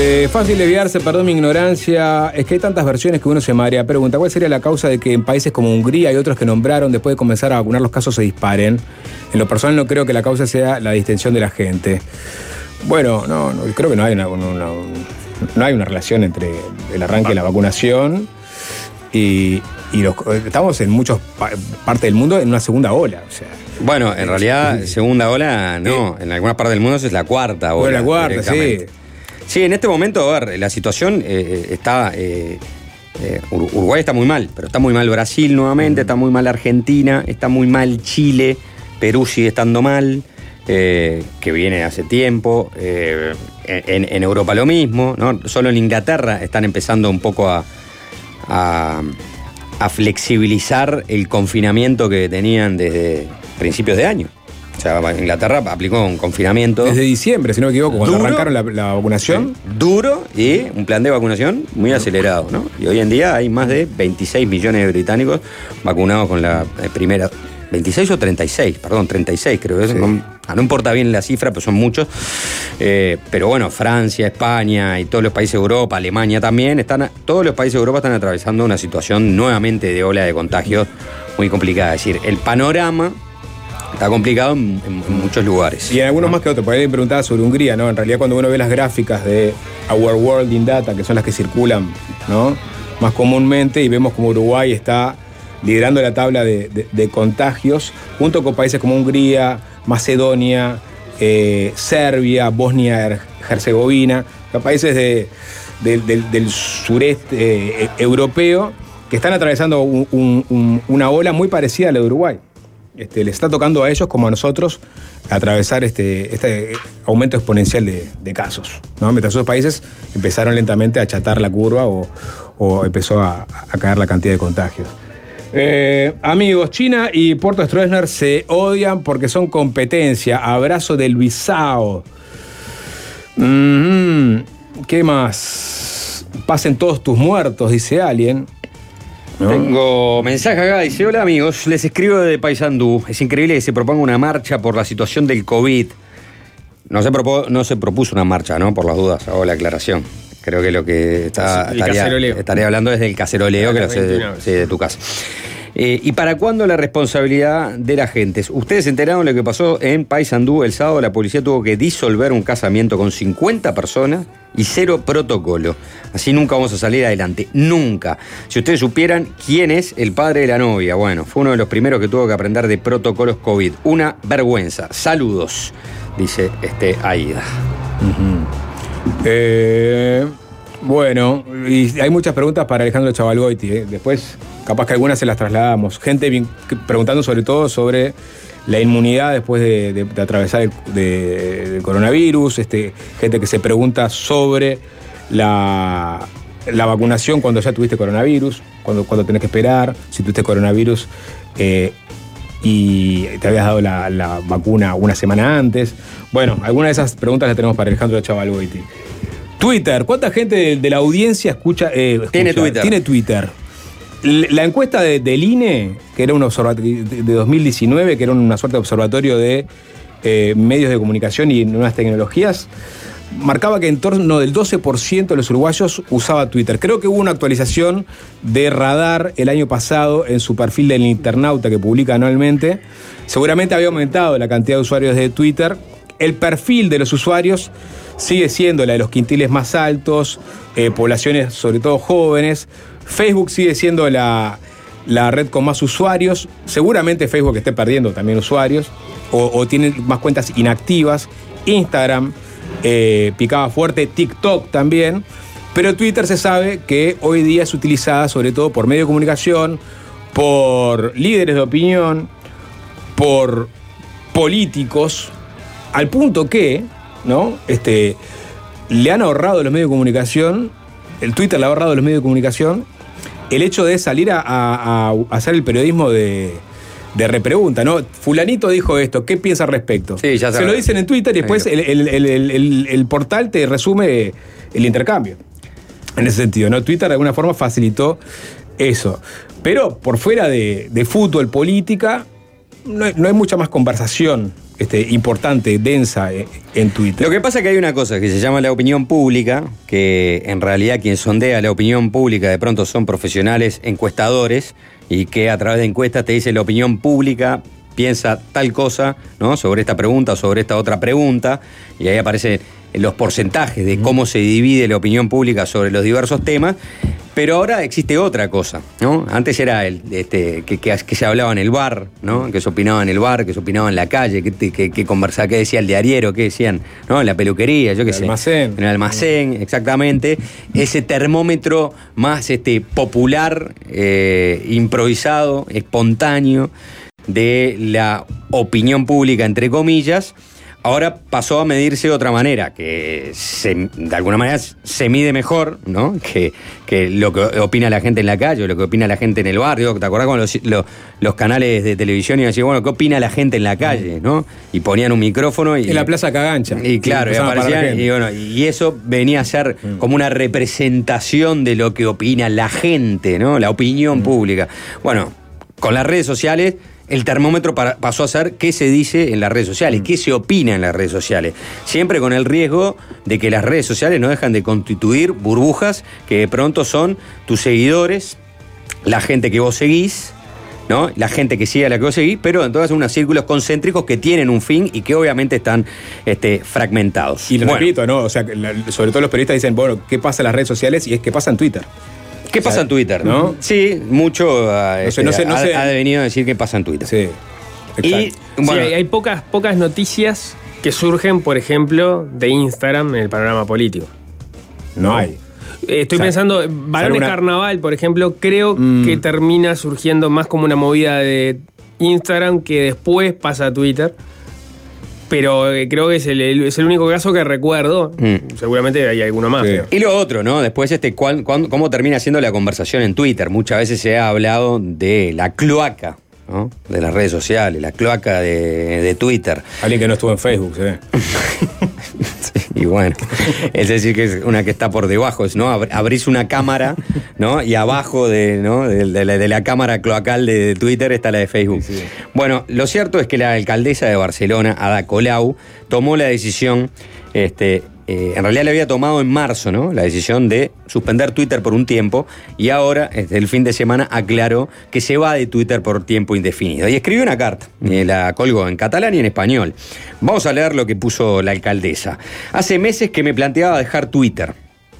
Fácil desviarse, perdón mi ignorancia. Es que hay tantas versiones que uno se marea. Pregunta, ¿cuál sería la causa de que en países como Hungría y otros que nombraron, después de comenzar a vacunar, los casos se disparen? En lo personal no creo que la causa sea la distensión de la gente. Bueno, no creo que no hay una relación entre el arranque de la vacunación y estamos en muchas partes del mundo en una segunda ola. O sea, bueno, en realidad, segunda ola no. En algunas partes del mundo es la cuarta ola. Bueno, la cuarta, sí. Sí, en este momento, a ver, la situación está... Uruguay está muy mal, pero está muy mal Brasil nuevamente, está muy mal Argentina, está muy mal Chile, Perú sigue estando mal, que viene hace tiempo. En Europa lo mismo, ¿no? Solo en Inglaterra están empezando un poco a flexibilizar el confinamiento que tenían desde principios de año. O sea, Inglaterra aplicó un confinamiento. Desde diciembre, si no me equivoco, cuando arrancaron la vacunación. Sí, duro y un plan de vacunación muy acelerado, ¿no? Y hoy en día hay más de 26 millones de británicos vacunados con la primera. 26 o 36, perdón, 36 creo que es. Sí. No importa bien la cifra, pero son muchos. Pero bueno, Francia, España y todos los países de Europa, Alemania también, todos los países de Europa están atravesando una situación nuevamente de ola de contagios muy complicada. Es decir, el panorama está complicado en muchos lugares. Y en algunos más que otros. Por ahí me preguntaba sobre Hungría, ¿no? En realidad, cuando uno ve las gráficas de Our World in Data, que son las que circulan, ¿no?, más comúnmente, y vemos como Uruguay está liderando la tabla de contagios, junto con países como Hungría, Macedonia, Serbia, Bosnia-Herzegovina, países del sureste europeo, que están atravesando una ola muy parecida a la de Uruguay. Le está tocando a ellos como a nosotros atravesar este aumento exponencial de casos, ¿no? Mientras esos países empezaron lentamente a achatar la curva o empezó a caer la cantidad de contagios. Amigos, China y Puerto Stroessner se odian porque son competencia. Abrazo del Bisao. ¿Qué más? Pasen todos tus muertos, dice alguien. ¿No? Tengo mensaje acá, dice: hola amigos, les escribo de Paysandú. Es increíble que se proponga una marcha por la situación del COVID. No se propuso una marcha, ¿no? Por las dudas, hago la aclaración. Creo que lo que estaría hablando es del caceroleo, que lo sé de tu casa. ¿Y para cuándo la responsabilidad de la gente? Ustedes se enteraron de lo que pasó en Paysandú el sábado. La policía tuvo que disolver un casamiento con 50 personas y 0 protocolo. Así nunca vamos a salir adelante. Nunca. Si ustedes supieran quién es el padre de la novia. Bueno, fue uno de los primeros que tuvo que aprender de protocolos COVID. Una vergüenza. Saludos, dice Aida. Bueno, y hay muchas preguntas para Alejandro Chavalgoiti. Después, capaz que algunas se las trasladamos. Gente preguntando sobre todo sobre la inmunidad después de atravesar el coronavirus. Gente que se pregunta sobre la vacunación cuando ya tuviste coronavirus, cuando tenés que esperar, si tuviste coronavirus y te habías dado la vacuna una semana antes. Bueno, algunas de esas preguntas las tenemos para Alejandro Chavalgoiti. Twitter, ¿cuánta gente de la audiencia tiene Twitter? La encuesta del INE, que era un observatorio de 2019, que era una suerte de observatorio de medios de comunicación y nuevas tecnologías, marcaba que en torno del 12% de los uruguayos usaba Twitter. Creo que hubo una actualización de Radar el año pasado en su perfil del internauta que publica anualmente. Seguramente había aumentado la cantidad de usuarios de Twitter. El perfil de los usuarios sigue siendo la de los quintiles más altos, poblaciones sobre todo jóvenes. Facebook sigue siendo la red con más usuarios. Seguramente Facebook esté perdiendo también usuarios o tiene más cuentas inactivas. Instagram picaba fuerte, TikTok también. Pero Twitter se sabe que hoy día es utilizada sobre todo por medios de comunicación, por líderes de opinión, por políticos, al punto que, ¿no? Le han ahorrado a los medios de comunicación, el Twitter le ha ahorrado a los medios de comunicación el hecho de salir a hacer el periodismo de repregunta, ¿no? Fulanito dijo esto, ¿qué piensa al respecto? Sí, ya se lo dicen en Twitter y después el portal te resume el intercambio. En ese sentido, ¿no? Twitter de alguna forma facilitó eso. Pero por fuera de fútbol, política, no hay mucha más conversación importante, densa en Twitter. Lo que pasa es que hay una cosa que se llama la opinión pública, que en realidad quien sondea la opinión pública de pronto son profesionales encuestadores y que a través de encuestas te dice la opinión pública piensa tal cosa, ¿no?, sobre esta pregunta o sobre esta otra pregunta, y ahí aparecen los porcentajes de cómo se divide la opinión pública sobre los diversos temas. Pero ahora existe otra cosa, ¿no? Antes era que se hablaba en el bar, ¿no? Que se opinaba en el bar, que se opinaba en la calle, que conversaba, que decía el diario, que decían, ¿no? En la peluquería, yo qué sé. Almacén. En el almacén, exactamente. Ese termómetro más popular, improvisado, espontáneo de la opinión pública, entre comillas, ahora pasó a medirse de otra manera, que de alguna manera se mide mejor, ¿no?, que lo que opina la gente en la calle, o lo que opina la gente en el barrio. ¿Te acordás cuando los canales de televisión iban a decir, bueno, qué opina la gente en la calle, ¿no? Y ponían un micrófono y... En la Plaza Cagancha. Y claro, y aparecían, y eso venía a ser como una representación de lo que opina la gente, ¿no? La opinión pública. Bueno, con las redes sociales el termómetro pasó a ser qué se dice en las redes sociales, qué se opina en las redes sociales. Siempre con el riesgo de que las redes sociales no dejan de constituir burbujas que de pronto son tus seguidores, la gente que vos seguís, ¿no?, la gente que sigue a la que vos seguís, pero entonces unos círculos concéntricos que tienen un fin y que obviamente están fragmentados. Y lo repito, ¿no? O sea, sobre todo los periodistas dicen, bueno, ¿qué pasa en las redes sociales? Y es que pasa en Twitter. ¿Qué pasa en Twitter? ¿No? Sí, mucho ha devenido a decir qué pasa en Twitter. Sí, exacto. Y bueno, sí, hay pocas noticias que surgen, por ejemplo, de Instagram en el panorama político. No hay. Estoy pensando, Varones Carnaval, por ejemplo, creo que termina surgiendo más como una movida de Instagram que después pasa a Twitter. Pero creo que es el único caso que recuerdo. Seguramente hay alguno más. Sí. Y lo otro, ¿no? Después, ¿cómo termina siendo la conversación en Twitter? Muchas veces se ha hablado de la cloaca, ¿no?, de las redes sociales, la cloaca de Twitter. Alguien que no estuvo en Facebook, ¿sí? Y bueno, es decir, que es una que está por debajo, ¿no? Abrís una cámara, ¿no?, y abajo de la cámara cloacal de Twitter está la de Facebook. Sí, sí. Bueno, lo cierto es que la alcaldesa de Barcelona, Ada Colau, tomó la decisión, en realidad la había tomado en marzo, ¿no?, la decisión de suspender Twitter por un tiempo, y ahora, el fin de semana, aclaró que se va de Twitter por tiempo indefinido. Y escribió una carta, la colgó en catalán y en español. Vamos a leer lo que puso la alcaldesa. Hace meses que me planteaba dejar Twitter.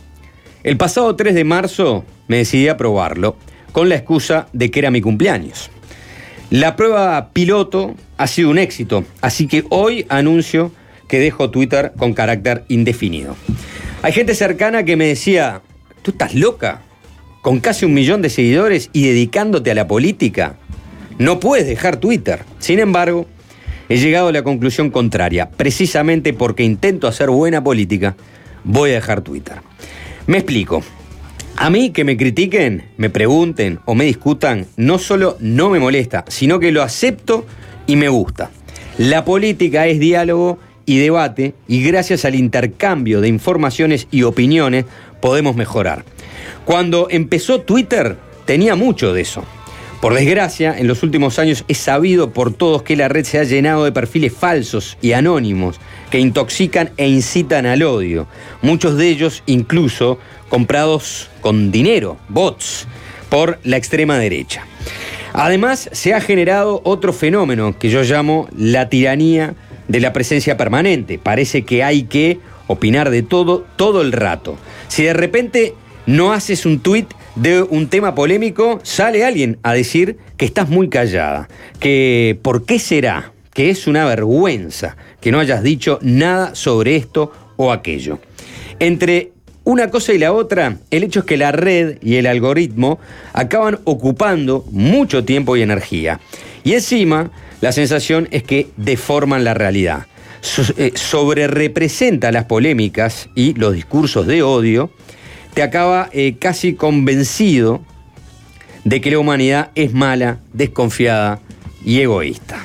El pasado 3 de marzo me decidí a probarlo, con la excusa de que era mi cumpleaños. La prueba piloto ha sido un éxito, así que hoy anuncio que dejo Twitter con carácter indefinido. Hay gente cercana que me decía, ¿tú estás loca? ¿Con casi 1 millón de seguidores y dedicándote a la política? No puedes dejar Twitter. Sin embargo, he llegado a la conclusión contraria. Precisamente porque intento hacer buena política, voy a dejar Twitter. Me explico. A mí que me critiquen, me pregunten o me discutan, no solo no me molesta, sino que lo acepto y me gusta. La política es diálogo y debate, y gracias al intercambio de informaciones y opiniones podemos mejorar. Cuando empezó Twitter tenía mucho de eso. Por desgracia, en los últimos años es sabido por todos que la red se ha llenado de perfiles falsos y anónimos que intoxican e incitan al odio. Muchos de ellos incluso comprados con dinero, bots, por la extrema derecha. Además, se ha generado otro fenómeno que yo llamo la tiranía de la presencia permanente. Parece que hay que opinar de todo el rato. Si de repente no haces un tuit de un tema polémico, sale alguien a decir que estás muy callada, que ¿por qué será? Que es una vergüenza que no hayas dicho nada sobre esto o aquello. Entre una cosa y la otra, el hecho es que la red y el algoritmo acaban ocupando mucho tiempo y energía. Y encima, la sensación es que deforman la realidad. Sobrerepresenta las polémicas y los discursos de odio. Te acaba casi convencido de que la humanidad es mala, desconfiada y egoísta.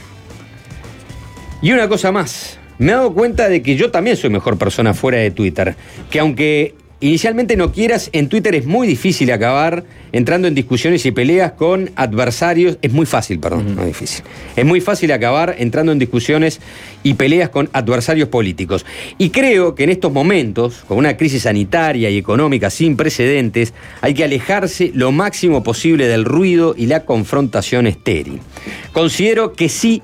Y una cosa más. Me he dado cuenta de que yo también soy mejor persona fuera de Twitter. Que aunque inicialmente no quieras, en Twitter es muy difícil acabar entrando en discusiones y peleas con adversarios. Es muy fácil, perdón, no es difícil. Es muy fácil acabar entrando en discusiones y peleas con adversarios políticos. Y creo que en estos momentos, con una crisis sanitaria y económica sin precedentes, hay que alejarse lo máximo posible del ruido y la confrontación estéril. Considero que sí,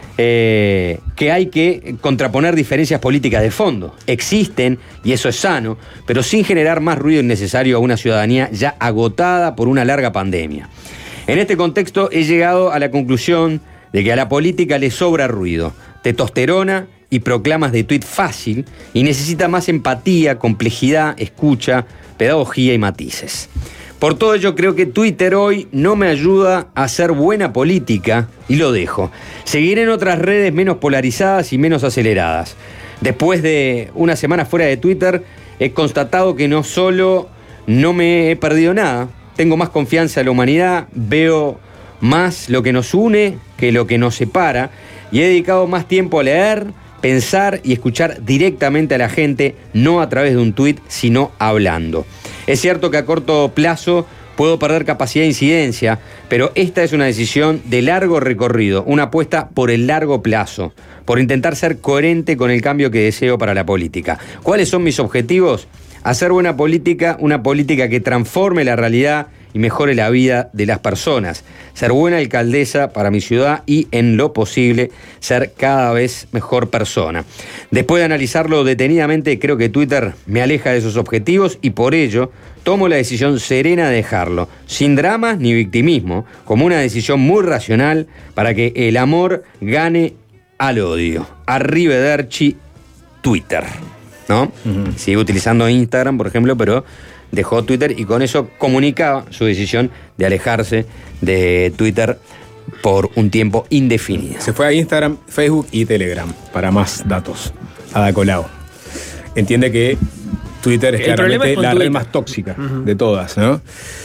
que hay que contraponer diferencias políticas de fondo. Existen, y eso es sano, pero sin generar más ruido innecesario a una ciudadanía ya agotada por una larga pandemia. En este contexto he llegado a la conclusión de que a la política le sobra ruido, testosterona y proclamas de tuit fácil, y necesita más empatía, complejidad, escucha, pedagogía y matices. Por todo ello creo que Twitter hoy no me ayuda a hacer buena política y lo dejo. Seguiré en otras redes menos polarizadas y menos aceleradas. Después de una semana fuera de Twitter he constatado que no solo no me he perdido nada, tengo más confianza en la humanidad, veo más lo que nos une que lo que nos separa y he dedicado más tiempo a leer, pensar y escuchar directamente a la gente, no a través de un tuit, sino hablando. Es cierto que a corto plazo puedo perder capacidad de incidencia, pero esta es una decisión de largo recorrido, una apuesta por el largo plazo, por intentar ser coherente con el cambio que deseo para la política. ¿Cuáles son mis objetivos? Hacer buena política, una política que transforme la realidad y mejore la vida de las personas. Ser buena alcaldesa para mi ciudad y, en lo posible, ser cada vez mejor persona. Después de analizarlo detenidamente, creo que Twitter me aleja de esos objetivos y por ello tomo la decisión serena de dejarlo, sin dramas ni victimismo, como una decisión muy racional para que el amor gane al odio. Arrivederci Twitter, ¿no? Sigue utilizando Instagram, por ejemplo, pero dejó Twitter y con eso comunicaba su decisión de alejarse de Twitter por un tiempo indefinido. Se fue a Instagram, Facebook y Telegram para más datos. Ada Colau. Entiende que Twitter es claramente la red más tóxica de todas, ¿no?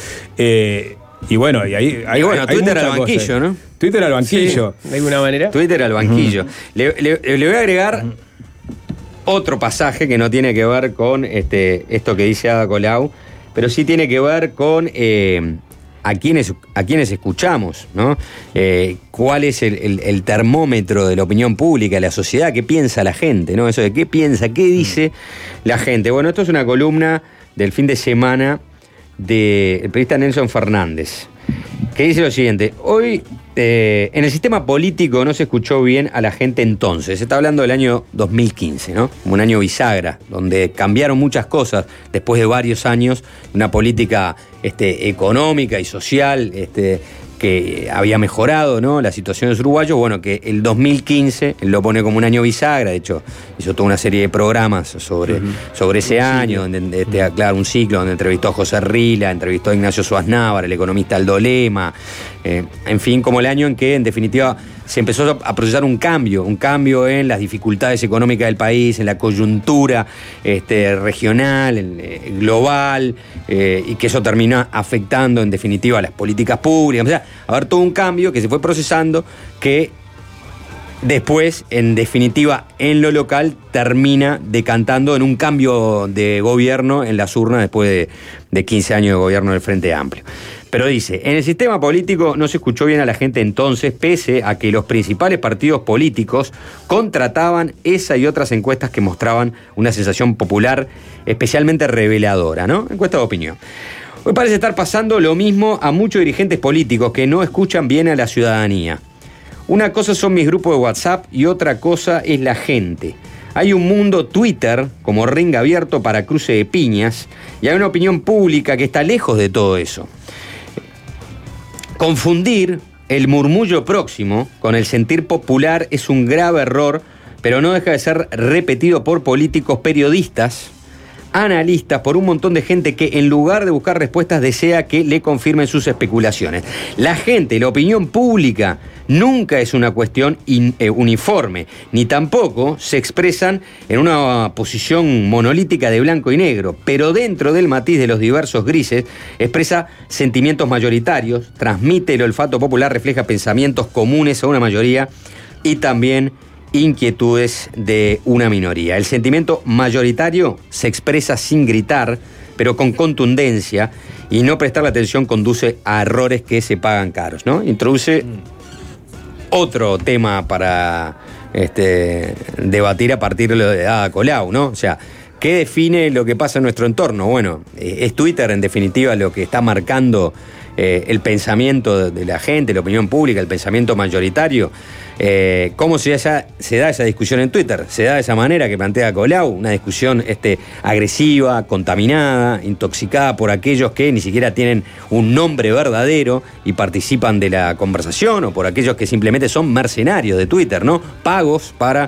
Y bueno, y ahí hay Twitter al banquillo, ¿no? Twitter al banquillo. Sí, de alguna manera. Twitter al banquillo. Le voy a agregar otro pasaje que no tiene que ver con esto que dice Ada Colau, pero sí tiene que ver con a quienes escuchamos, ¿no? ¿Cuál es el termómetro de la opinión pública, de la sociedad? ¿Qué piensa la gente, ¿no? Eso de qué piensa, qué dice la gente. Bueno, esto es una columna del fin de semana del periodista Nelson Fernández, que dice lo siguiente: hoy en el sistema político no se escuchó bien a la gente entonces. Se está hablando del año 2015, ¿no? Como un año bisagra, donde cambiaron muchas cosas después de varios años, una política económica y social que había mejorado, ¿no?, la situación de los uruguayos. Bueno, que el 2015 él lo pone como un año bisagra. De hecho, hizo toda una serie de programas sobre ese año, donde claro, un ciclo donde entrevistó a José Rila, entrevistó a Ignacio Suárez, el economista Aldo Lema, en fin, como el año en que, en definitiva, se empezó a procesar un cambio en las dificultades económicas del país, en la coyuntura regional, global, y que eso termina afectando, en definitiva, a las políticas públicas. O sea, a ver, todo un cambio que se fue procesando, que después, en definitiva, en lo local, termina decantando en un cambio de gobierno en las urnas después de 15 años de gobierno del Frente Amplio. Pero dice, en el sistema político no se escuchó bien a la gente entonces, pese a que los principales partidos políticos contrataban esa y otras encuestas que mostraban una sensación popular especialmente reveladora, ¿no? Encuesta de opinión. Hoy parece estar pasando lo mismo a muchos dirigentes políticos que no escuchan bien a la ciudadanía. Una cosa son mis grupos de WhatsApp y otra cosa es la gente. Hay un mundo Twitter como ring abierto para cruce de piñas y hay una opinión pública que está lejos de todo eso. Confundir el murmullo próximo con el sentir popular es un grave error, pero no deja de ser repetido por políticos, periodistas, analistas, por un montón de gente que en lugar de buscar respuestas desea que le confirmen sus especulaciones. La gente, la opinión pública, nunca es una cuestión uniforme, ni tampoco se expresan en una posición monolítica de blanco y negro, pero dentro del matiz de los diversos grises expresa sentimientos mayoritarios, transmite el olfato popular, refleja pensamientos comunes a una mayoría y también inquietudes de una minoría. El sentimiento mayoritario se expresa sin gritar, pero con contundencia, y no prestarle atención conduce a errores que se pagan caros, ¿no? Introduce otro tema para debatir a partir de lo de Ada Colau, ¿no? O sea, ¿qué define lo que pasa en nuestro entorno? Bueno, es Twitter, en definitiva, lo que está marcando el pensamiento de la gente, la opinión pública, el pensamiento mayoritario. ¿Cómo se da esa discusión en Twitter? Se da de esa manera que plantea Colau, una discusión agresiva, contaminada, intoxicada por aquellos que ni siquiera tienen un nombre verdadero y participan de la conversación, o por aquellos que simplemente son mercenarios de Twitter, ¿no? Pagos para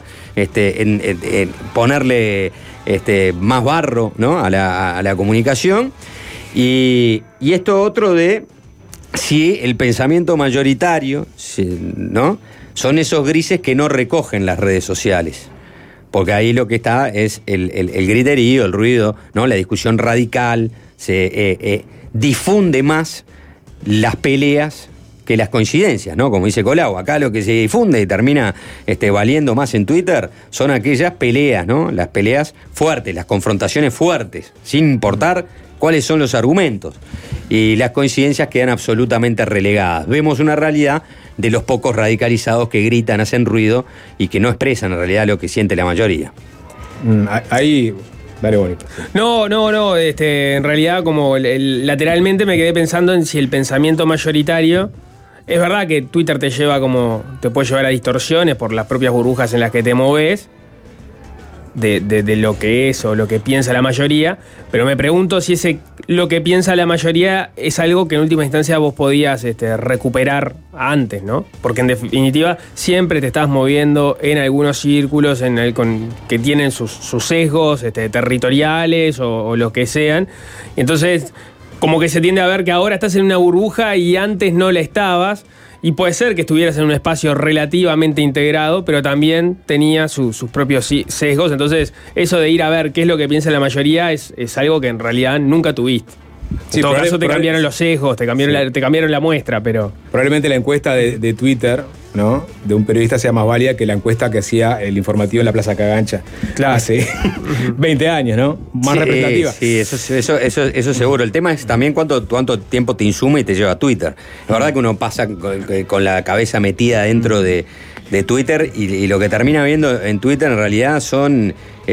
ponerle más barro, ¿no? a la comunicación. Y esto otro de si el pensamiento mayoritario, ¿no? Son esos grises que no recogen las redes sociales. Porque ahí lo que está es el griterío, el ruido, ¿no? La discusión radical, se difunde más las peleas que las coincidencias, ¿no? Como dice Colau, acá lo que se difunde y termina valiendo más en Twitter son aquellas peleas, ¿no? Las peleas fuertes, las confrontaciones fuertes, sin importar cuáles son los argumentos. Y las coincidencias quedan absolutamente relegadas. Vemos una realidad de los pocos radicalizados que gritan, hacen ruido y que no expresan en realidad lo que siente la mayoría. Ahí... Dale, bonito. No. En realidad, como lateralmente me quedé pensando en si el pensamiento mayoritario... Es verdad que Twitter te puede llevar a distorsiones por las propias burbujas en las que te moves, de lo que es o lo que piensa la mayoría, pero me pregunto si lo que piensa la mayoría es algo que en última instancia vos podías recuperar antes, ¿no? Porque en definitiva siempre te estás moviendo en algunos círculos que tienen sus sesgos territoriales o lo que sean. Entonces, como que se tiende a ver que ahora estás en una burbuja y antes no la estabas. Y puede ser que estuvieras en un espacio relativamente integrado, pero también tenía sus propios sesgos. Entonces, eso de ir a ver qué es lo que piensa la mayoría es algo que en realidad nunca tuviste. En todo caso te cambiaron los sesgos, te cambiaron la muestra, pero... Probablemente la encuesta de Twitter, ¿no? De un periodista sea más válida que la encuesta que hacía el informativo en la Plaza Cagancha. Claro. Hace 20 años, ¿no? Más representativa. Sí, eso seguro. El tema es también cuánto tiempo te insume y te lleva a Twitter. La verdad que uno pasa con la cabeza metida dentro de Twitter y lo que termina viendo en Twitter en realidad son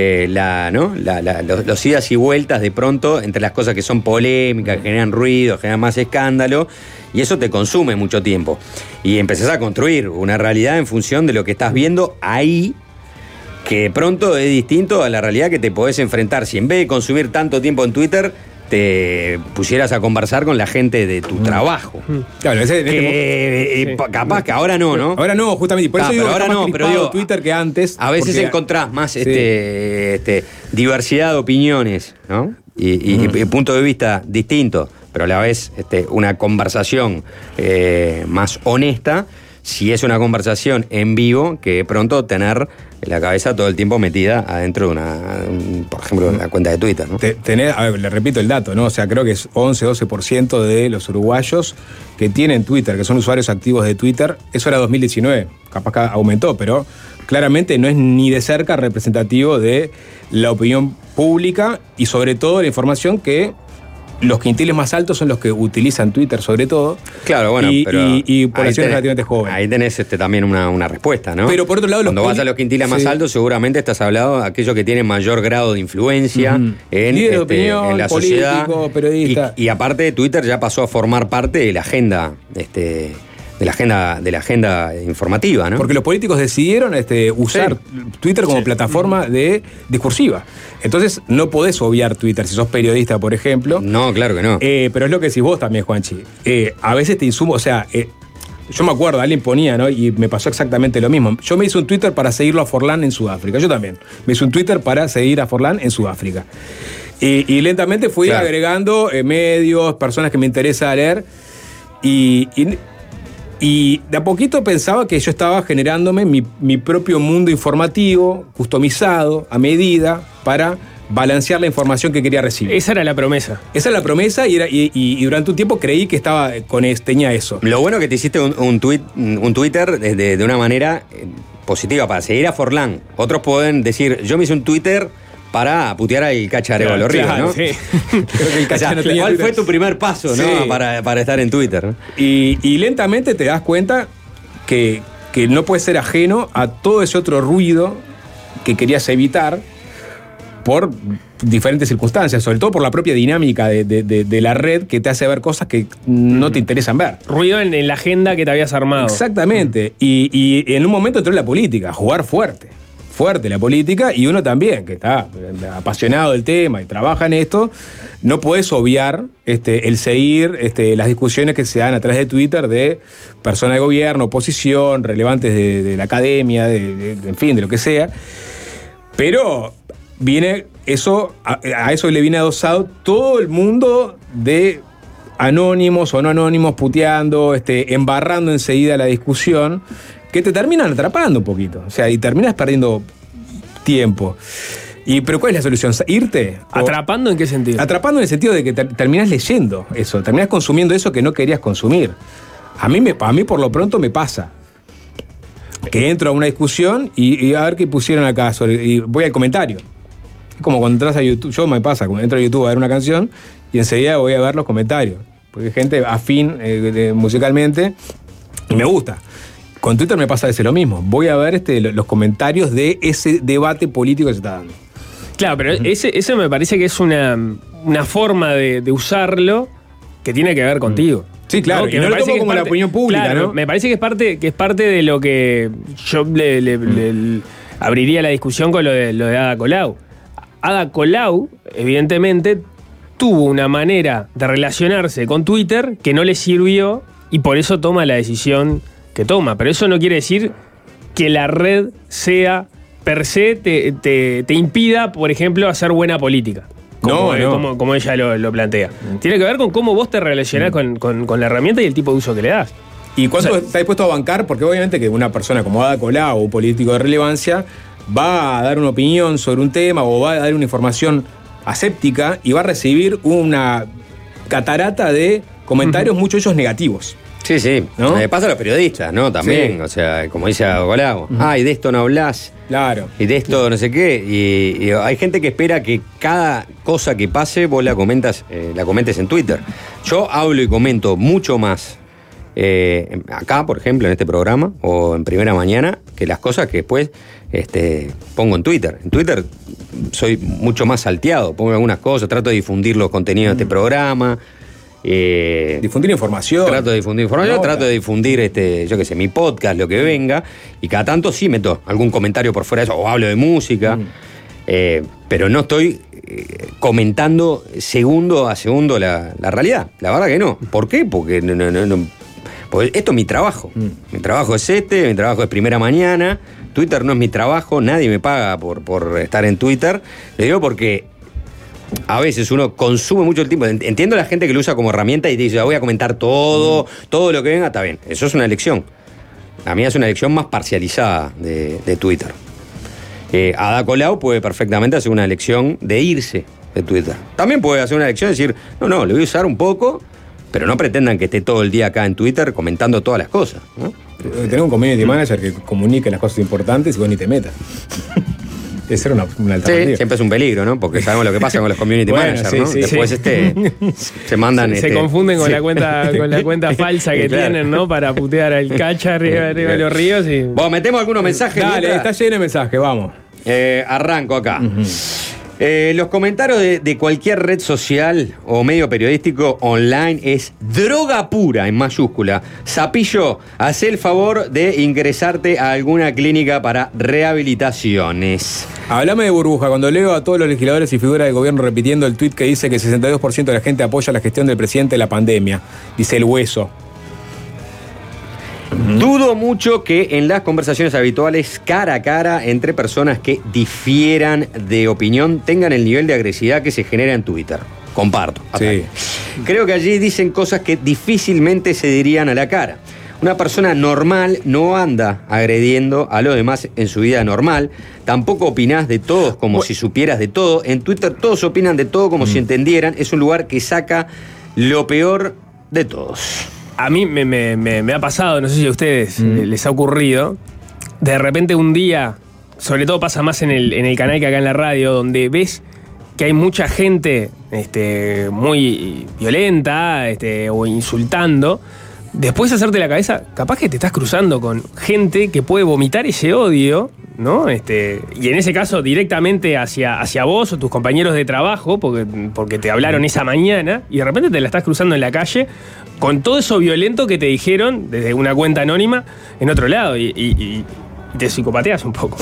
los idas y vueltas de pronto entre las cosas que son polémicas, que generan ruido, generan más escándalo, y eso te consume mucho tiempo. Y empezás a construir una realidad en función de lo que estás viendo ahí, que de pronto es distinto a la realidad que te podés enfrentar. Si en vez de consumir tanto tiempo en Twitter, te pusieras a conversar con la gente de tu trabajo. Claro, capaz que ahora no, ¿no? Ahora no, justamente. Por eso digo, ahora no, pero digo, Twitter que antes. A veces encontrás más diversidad de opiniones, ¿no? Y puntos de vista distintos, pero a la vez una conversación más honesta. Si es una conversación en vivo, que de pronto tener la cabeza todo el tiempo metida adentro de por ejemplo, una cuenta de Twitter, ¿no? A ver, le repito el dato, ¿no? O sea, creo que es 11-12% de los uruguayos que tienen Twitter, que son usuarios activos de Twitter. Eso era 2019, capaz que aumentó, pero claramente no es ni de cerca representativo de la opinión pública y sobre todo la información que los quintiles más altos son los que utilizan Twitter sobre todo. Claro, bueno, y poblaciones relativamente jóvenes. Ahí tenés también una respuesta, ¿no? Pero por otro lado, cuando vas a los quintiles más altos, seguramente estás hablando de aquellos que tienen mayor grado de influencia en opinión, la sociedad. Periodista. Y aparte, Twitter ya pasó a formar parte de la agenda. De la agenda informativa, ¿no? Porque los políticos decidieron usar Twitter como plataforma discursiva. Entonces no podés obviar Twitter si sos periodista, por ejemplo. No, claro que no. Pero es lo que decís vos también, Juanchi. A veces te insumo, yo me acuerdo, alguien ponía, ¿no? Y me pasó exactamente lo mismo. Yo me hice un Twitter para seguirlo a Forlán en Sudáfrica. Yo también. Me hice un Twitter para seguir a Forlán en Sudáfrica. Y lentamente fui agregando medios, personas que me interesa leer. Y de a poquito pensaba que yo estaba generándome mi propio mundo informativo, customizado, a medida, para balancear la información que quería recibir. Esa era la promesa. Esa era la promesa y durante un tiempo creí que tenía eso. Lo bueno que te hiciste un Twitter de una manera positiva para seguir a Forlán. Otros pueden decir, yo me hice un Twitter para putear al Cacha Arévalo Ríos, ¿no? Sí. Creo que el Cacha no tenía ¿Cuál Twitter? Fue tu primer paso, ¿no? Para estar en Twitter, ¿no? Y lentamente te das cuenta que no puedes ser ajeno a todo ese otro ruido que querías evitar por diferentes circunstancias, sobre todo por la propia dinámica de la red que te hace ver cosas que no te interesan ver. Ruido en la agenda que te habías armado. Exactamente. Y en un momento entró la política, jugar fuerte la política, y uno también, que está apasionado del tema y trabaja en esto, no puedes obviar el seguir las discusiones que se dan a través de Twitter de personas de gobierno, oposición, relevantes de la academia, en fin, de lo que sea. Pero viene eso, a eso le viene adosado todo el mundo de anónimos o no anónimos puteando, embarrando enseguida la discusión, que te terminan atrapando un poquito. O sea, y terminas perdiendo tiempo. ¿Pero cuál es la solución? ¿Irte? ¿Atrapando en qué sentido? Atrapando en el sentido de que terminás leyendo eso, terminás consumiendo eso que no querías consumir. A mí por lo pronto me pasa que entro a una discusión y a ver qué pusieron acá, y voy al comentario. Es como cuando entras a YouTube, yo me pasa, cuando entro a YouTube a ver una canción y enseguida voy a ver los comentarios, porque hay gente afín musicalmente y me gusta. Con Twitter me pasa lo mismo. Voy a ver los comentarios de ese debate político que se está dando. Claro, pero eso me parece que es una forma de usarlo que tiene que ver contigo. Sí, claro, ¿no? Que no lo tomo como la opinión pública, claro, ¿no? Me parece que es parte de lo que yo le abriría la discusión con lo de Ada Colau. Ada Colau, evidentemente, tuvo una manera de relacionarse con Twitter que no le sirvió y por eso toma la decisión que toma. Pero eso no quiere decir que la red sea, per se, te impida, por ejemplo, hacer buena política. Como ella lo plantea. Tiene que ver con cómo vos te relacionás con la herramienta y el tipo de uso que le das. ¿Y cuánto está dispuesto a bancar? Porque obviamente que una persona como Ada Colau, un político de relevancia, va a dar una opinión sobre un tema o va a dar una información aséptica y va a recibir una catarata de comentarios, muchos de ellos negativos. Sí, sí. ¿No? Pasa a los periodistas, ¿no? También, sí. O sea, como dice Colau, y de esto no hablás. Claro. Y de esto no sé qué. Y hay gente que espera que cada cosa que pase vos la comentes en Twitter. Yo hablo y comento mucho más acá, por ejemplo, en este programa, o en Primera Mañana, que las cosas que después pongo en Twitter. En Twitter soy mucho más salteado, pongo algunas cosas, trato de difundir los contenidos de este programa. Difundir información. Trato de difundir información, trato de difundir, yo qué sé, mi podcast, lo que venga, y cada tanto sí meto algún comentario por fuera de eso, o hablo de música, pero no estoy comentando segundo a segundo la realidad. La verdad que no. ¿Por qué? Porque porque esto es mi trabajo. Mi trabajo es mi trabajo es Primera Mañana. Twitter no es mi trabajo, nadie me paga por estar en Twitter. Le digo porque a veces uno consume mucho el tiempo. Entiendo a la gente que lo usa como herramienta y te dice, voy a comentar todo lo que venga, está bien. Eso es una elección. La mía es una elección más parcializada de Twitter. Ada Colau puede perfectamente hacer una elección de irse de Twitter. También puede hacer una elección de decir, no, lo voy a usar un poco, pero no pretendan que esté todo el día acá en Twitter comentando todas las cosas, ¿no? Tener un community manager que comunique las cosas importantes y vos ni te metas. Esa era una alternativa. Sí, siempre es un peligro, ¿no? Porque sabemos lo que pasa con los community managers, ¿no? Sí, después se mandan... Se confunden con la cuenta falsa que tienen, ¿no? Para putear al Cacha arriba de los ríos y... Bueno, metemos algunos mensajes. Dale, está lleno de mensajes, vamos. Arranco acá. Los comentarios de cualquier red social o medio periodístico online es droga pura en mayúscula. Zapillo, hacé el favor de ingresarte a alguna clínica para rehabilitaciones. Háblame de burbuja. Cuando leo a todos los legisladores y figuras del gobierno repitiendo el tuit que dice que el 62% de la gente apoya la gestión del presidente de la pandemia, dice el Hueso. Dudo mucho que en las conversaciones habituales cara a cara entre personas que difieran de opinión tengan el nivel de agresividad que se genera en Twitter. Comparto. Sí. Creo que allí dicen cosas que difícilmente se dirían a la cara. Una persona normal no anda agrediendo a los demás en su vida normal. Tampoco opinás de todos como si supieras de todo. En Twitter todos opinan de todo como si entendieran. Es un lugar que saca lo peor de todos. A mí me ha pasado, no sé si a ustedes les ha ocurrido, de repente un día, sobre todo pasa más en el canal que acá en la radio, donde ves que hay mucha gente muy violenta o insultando, después de hacerte la cabeza, capaz que te estás cruzando con gente que puede vomitar ese odio, ¿no? Y en ese caso directamente hacia vos o tus compañeros de trabajo, porque te hablaron esa mañana, y de repente te la estás cruzando en la calle con todo eso violento que te dijeron desde una cuenta anónima en otro lado, y te psicopateas un poco.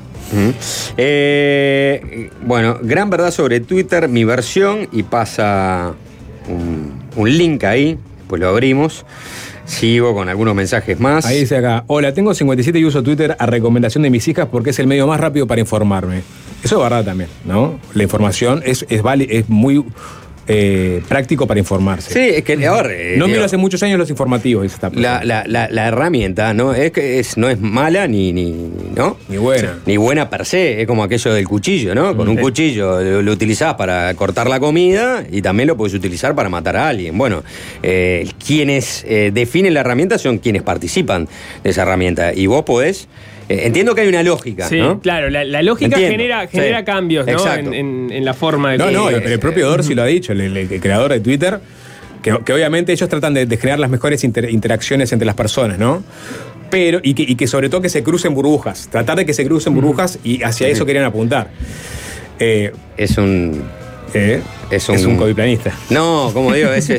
Bueno, gran verdad sobre Twitter, mi versión, y pasa un link ahí, pues lo abrimos. Sigo con algunos mensajes más. Ahí dice acá: hola, tengo 57 y uso Twitter a recomendación de mis hijas porque es el medio más rápido para informarme. Eso es verdad también, ¿no? La información es muy práctico para informarse. Sí, es que ahora, no miro hace muchos años los informativos. La herramienta no es mala ni buena. Ni buena per se. Es como aquello del cuchillo, ¿no? Con un cuchillo lo utilizás para cortar la comida y también lo puedes utilizar para matar a alguien. Bueno, quienes definen la herramienta son quienes participan de esa herramienta. Y vos podés... entiendo que hay una lógica, sí, ¿no? Claro, la lógica genera cambios, ¿no? En la forma de... No, pero el propio Dorsey lo ha dicho, el creador de Twitter, que obviamente ellos tratan de generar las mejores interacciones entre las personas, ¿no? Pero, y que sobre todo que se crucen burbujas, tratar de que se crucen burbujas, y hacia eso querían apuntar. Es un codiplanista. No, como digo, es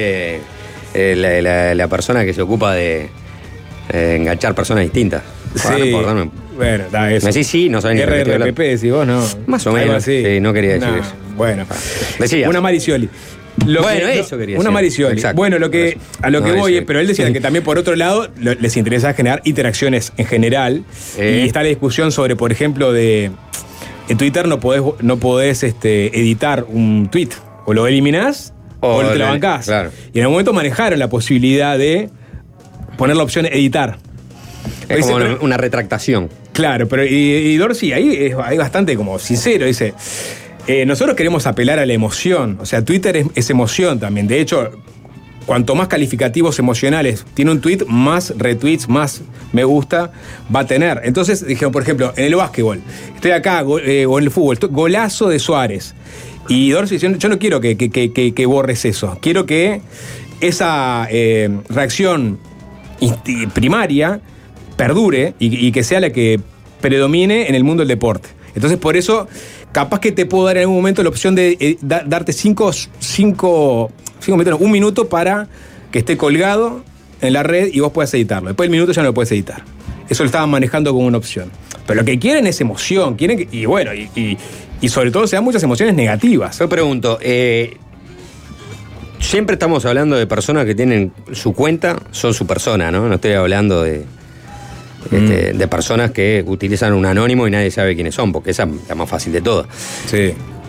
la persona que se ocupa de enganchar personas distintas. Sí, bueno, da eso. Me decís sí, no sabés ni qué RRPP, decís vos, no. Más o menos, así. Sí, no quería decir eso. Bueno, decías. Una Maricioli. Eso quería decir. Una Maricioli. Exacto. Bueno, a lo que voy, pero él decía que también por otro lado les interesa generar interacciones en general. Y está la discusión sobre, por ejemplo, en Twitter no podés editar un tweet. O lo eliminás o te lo bancás. Claro. Y en algún momento manejaron la posibilidad de poner la opción editar. Es como una retractación. Claro, pero y Dorsey ahí es bastante como sincero, dice, nosotros queremos apelar a la emoción, o sea, Twitter es emoción también. De hecho, cuanto más calificativos emocionales tiene un tweet, más retweets, más me gusta va a tener. Entonces, dijeron, por ejemplo, en el básquetbol, estoy acá, o en el fútbol, golazo de Suárez. Y Dorsey dice, yo no quiero que borres eso, quiero que esa reacción primaria perdure y que sea la que predomine en el mundo del deporte. Entonces, por eso, capaz que te puedo dar en algún momento la opción de darte un minuto para que esté colgado en la red y vos puedas editarlo. Después del minuto ya no lo puedes editar. Eso lo estaban manejando como una opción. Pero lo que quieren es emoción. Y sobre todo se dan muchas emociones negativas. Yo pregunto, siempre estamos hablando de personas que tienen su cuenta, son su persona, ¿no? No estoy hablando de personas que utilizan un anónimo y nadie sabe quiénes son, porque esa es la más fácil de todas. Sí.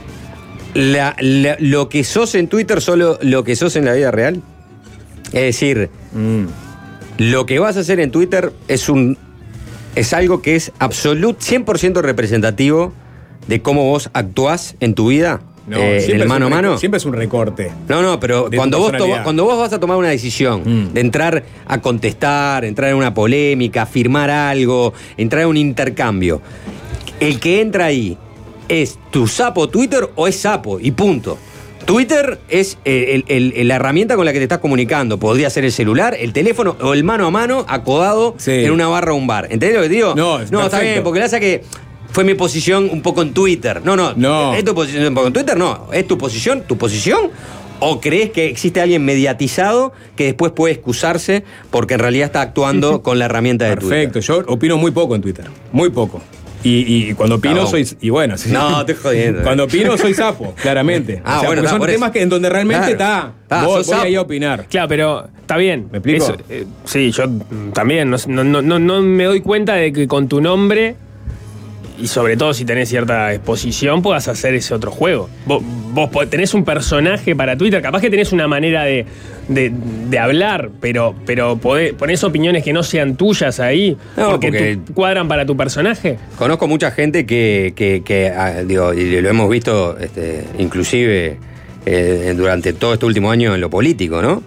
Lo que sos en Twitter, solo lo que sos en la vida real. Es decir, lo que vas a hacer en Twitter es algo que es 100% representativo de cómo vos actuás en tu vida. No, en el mano a mano. Siempre es un recorte. No, pero cuando vos vas a tomar una decisión de entrar a contestar, entrar en una polémica, firmar algo, entrar en un intercambio, el que entra ahí, ¿es tu sapo Twitter o es sapo? Y punto. Twitter es la herramienta con la que te estás comunicando. Podría ser el celular, el teléfono o el mano a mano acodado en una barra o un bar. ¿Entendés lo que te digo? No, está bien, porque la hace que fue mi posición un poco en Twitter. No. ¿Es tu posición un poco en Twitter? No. ¿Es tu posición? ¿O crees que existe alguien mediatizado que después puede excusarse porque en realidad está actuando con la herramienta de Twitter? Perfecto. Yo opino muy poco en Twitter. Muy poco. Y cuando opino soy... Y bueno, sí. No, estoy jodiendo. Cuando opino soy sapo, claramente. Porque son temas que en donde realmente voy ahí a opinar. Claro, pero está bien. ¿Me explico? Sí, yo también. No me doy cuenta de que con tu nombre... Y sobre todo si tenés cierta exposición, puedas hacer ese otro juego. Vos tenés un personaje para Twitter, capaz que tenés una manera de hablar, pero ponés opiniones que no sean tuyas ahí, porque cuadran para tu personaje. Conozco mucha gente que y lo hemos visto inclusive durante todo este último año en lo político, ¿no?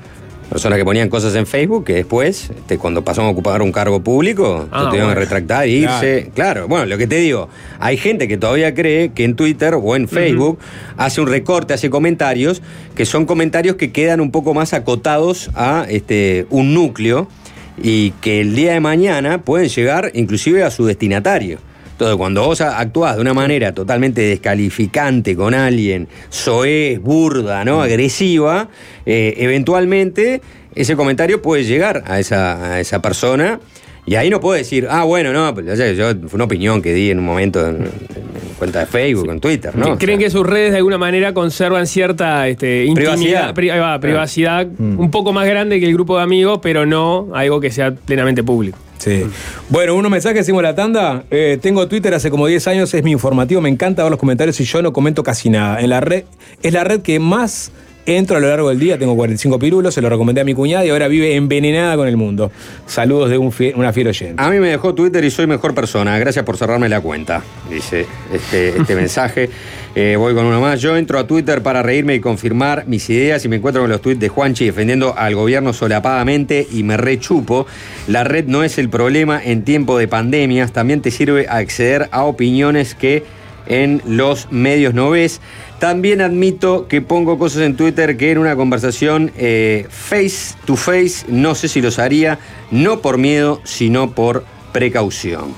Personas que ponían cosas en Facebook que después, cuando pasaron a ocupar un cargo público, tuvieron que retractar e irse. Claro, bueno, lo que te digo, hay gente que todavía cree que en Twitter o en Facebook hace un recorte, hace comentarios, que son comentarios que quedan un poco más acotados a un núcleo y que el día de mañana pueden llegar inclusive a su destinatario. Entonces, cuando vos actuás de una manera totalmente descalificante con alguien, soez, burda, ¿no? Agresiva, eventualmente ese comentario puede llegar a esa persona y ahí no puedo decir, bueno, no, pues, fue una opinión que di en un momento en cuenta de Facebook, en Twitter, ¿no? ¿Creen que sus redes de alguna manera conservan cierta intimidad, privacidad un poco más grande que el grupo de amigos, pero no algo que sea plenamente público? Sí. Bueno, unos mensajes, hicimos la tanda. Tengo Twitter hace como 10 años, es mi informativo, me encanta ver los comentarios y yo no comento casi nada. En la red, es la red que más entro a lo largo del día, tengo 45 pirulos, se lo recomendé a mi cuñada y ahora vive envenenada con el mundo. Saludos de una fiel oyente. A mí me dejó Twitter y soy mejor persona. Gracias por cerrarme la cuenta, dice este mensaje. Voy con uno más. Yo entro a Twitter para reírme y confirmar mis ideas y me encuentro con los tweets de Juanchi defendiendo al gobierno solapadamente y me rechupo. La red no es el problema en tiempo de pandemias. También te sirve a acceder a opiniones que en los medios no ves. También admito que pongo cosas en Twitter que en una conversación face to face no sé si los haría, no por miedo, sino por precaución.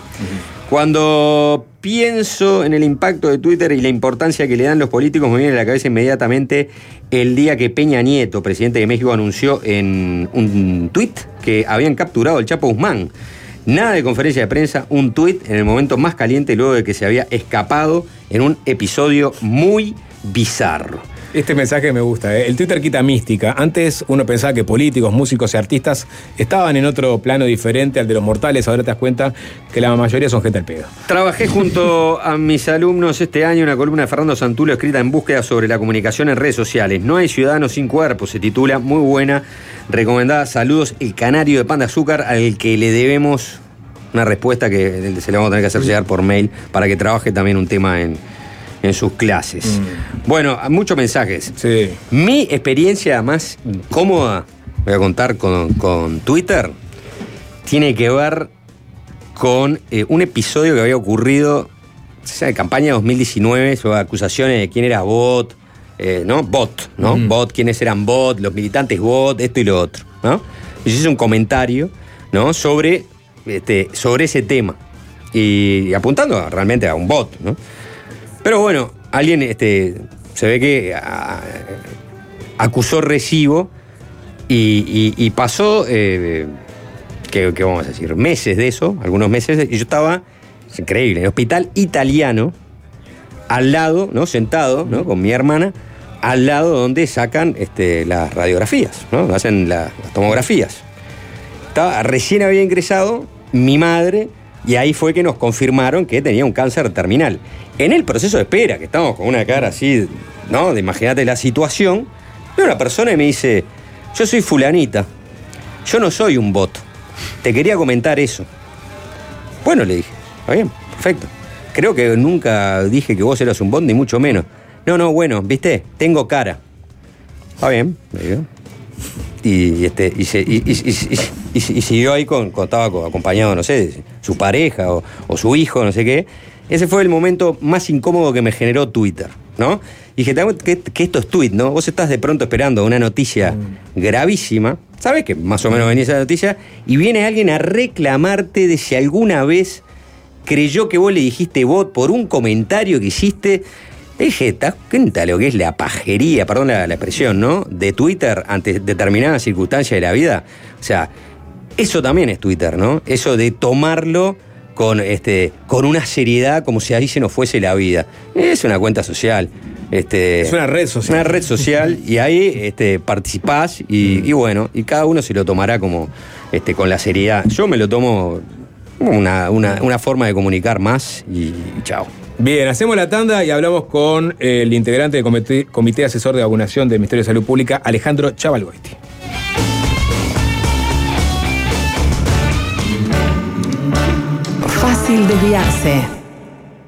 Cuando pienso en el impacto de Twitter y la importancia que le dan los políticos, me viene a la cabeza inmediatamente el día que Peña Nieto, presidente de México, anunció en un tuit que habían capturado al Chapo Guzmán. Nada de conferencia de prensa, un tuit en el momento más caliente luego de que se había escapado en un episodio muy bizarro. Este mensaje me gusta, ¿eh? El Twitter quita mística. Antes uno pensaba que políticos, músicos y artistas estaban en otro plano diferente al de los mortales. Ahora te das cuenta que la mayoría son gente al pedo. Trabajé junto a mis alumnos este año una columna de Fernando Santulo escrita en búsqueda sobre la comunicación en redes sociales. No hay ciudadanos sin cuerpo, se titula, muy buena, recomendada. Saludos, el canario de Pan de Azúcar, al que le debemos una respuesta que se le vamos a tener que hacer llegar por mail para que trabaje también un tema en sus clases. Bueno, muchos mensajes. Sí. Mi experiencia más incómoda, voy a contar con Twitter, tiene que ver con un episodio que había ocurrido en campaña 2019 sobre acusaciones de quién era bot, ¿no? Bot, ¿no? Bot, quiénes eran bot, los militantes bot, esto y lo otro, ¿no? Y yo hice un comentario, ¿no? sobre ese tema y apuntando realmente a un bot, ¿no? Pero bueno, alguien se ve que acusó recibo y pasó, ¿qué vamos a decir? Meses de eso, algunos meses, y yo estaba, es increíble, en el hospital italiano, al lado, ¿no? Sentado, ¿no? Con mi hermana, al lado donde sacan las radiografías, ¿no? Hacen las tomografías. Recién había ingresado mi madre y ahí fue que nos confirmaron que tenía un cáncer terminal. En el proceso de espera, que estamos con una cara así, ¿no? De imagínate la situación, viene una persona y me dice, yo soy fulanita, yo no soy un bot, te quería comentar eso. Bueno, le dije, está bien, perfecto. Creo que nunca dije que vos eras un bot, ni mucho menos. No, bueno, ¿viste? Tengo cara. Está bien, me digo. Y siguió ahí estaba acompañado, no sé, su pareja o su hijo, no sé qué. Ese fue el momento más incómodo que me generó Twitter, ¿no? Y dije, que esto es tweet, ¿no? Vos estás de pronto esperando una noticia gravísima, ¿sabés que más o menos venía esa noticia? Y viene alguien a reclamarte de si alguna vez creyó que vos le dijiste bot por un comentario que hiciste. Dije, ¿te das cuenta lo que es la pajería, perdón la expresión, ¿no? De Twitter ante determinadas circunstancias de la vida. O sea, eso también es Twitter, ¿no? Eso de tomarlo con una seriedad como si ahí se nos fuese la vida. Es una cuenta social. Es una red social. Una red social y ahí participás y bueno, y cada uno se lo tomará como con la seriedad. Yo me lo tomo como una forma de comunicar más y chao. Bien, hacemos la tanda y hablamos con el integrante del Comité Asesor de Vacunación del Ministerio de Salud Pública, Alejandro Chavalgoiti. Fácil desviarse.